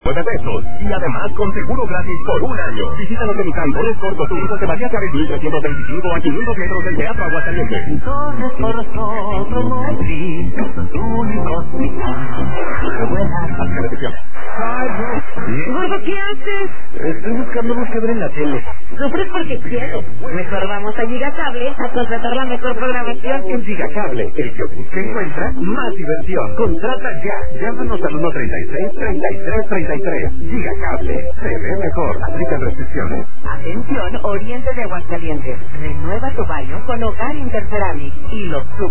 pesos. Y además con seguro gratis por un año. Visítanos en Cantones Cortos Únicos de María Chávez 1325 a 500 metros del Teatro Aguascalientes. Torres por nosotros, Madrid, único hospital. Gordo, ¿qué haces? Estoy buscando luz que ver en la tele. Sufres porque quieres. Mejor vamos a Gigacable a contratar la mejor programación. En Gigacable, el que busca encuentra más diversión. Contrata ya. Llámanos al 136-3333. Gigacable. Se ve mejor. Aplican restricciones. Atención, Oriente de Aguascalientes. Renueva tu baño con Hogar Interceramic y los